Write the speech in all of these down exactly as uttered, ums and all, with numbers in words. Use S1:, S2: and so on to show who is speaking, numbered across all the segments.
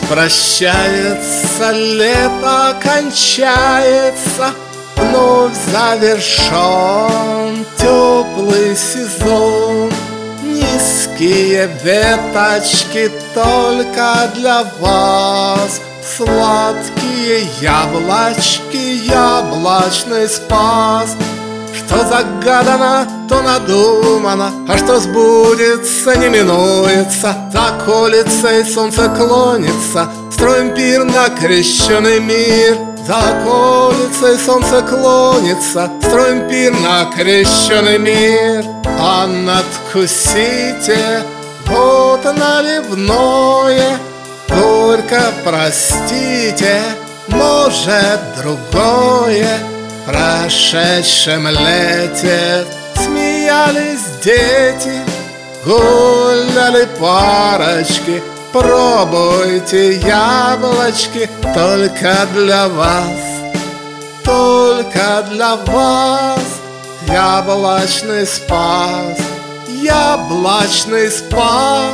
S1: Прощается лето, кончается, вновь завершен теплый сезон. Низкие веточки только для вас, сладкие яблочки, яблочный спас. Что загадано, то надумано, а что сбудется, не минуется. За колицей солнце клонится, строим пир на крещеный мир. За колицей солнце клонится, строим пир на крещеный мир. А надкусите вот наливное, горько простите, может другое. В прошедшем лете смеялись дети, гуляли парочки. Пробуйте яблочки только для вас, только для вас. Яблочный спас, яблочный спас.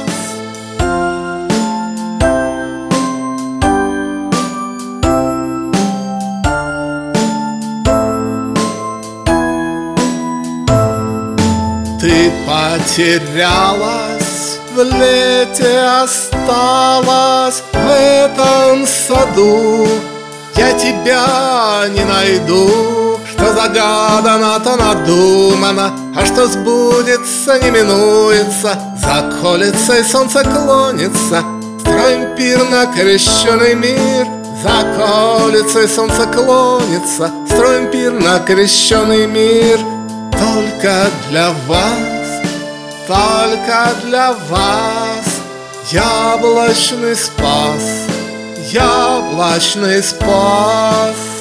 S1: Ты потерялась, в лете осталась в этом саду. Я тебя не найду. Что загадано, то надумано, а что сбудется, не минуется. За колицей солнце клонится, строим пир на крещеный мир. За колицей солнце клонится, строим пир на крещеный мир. Только для вас, только для вас яблочный спас, яблочный спас.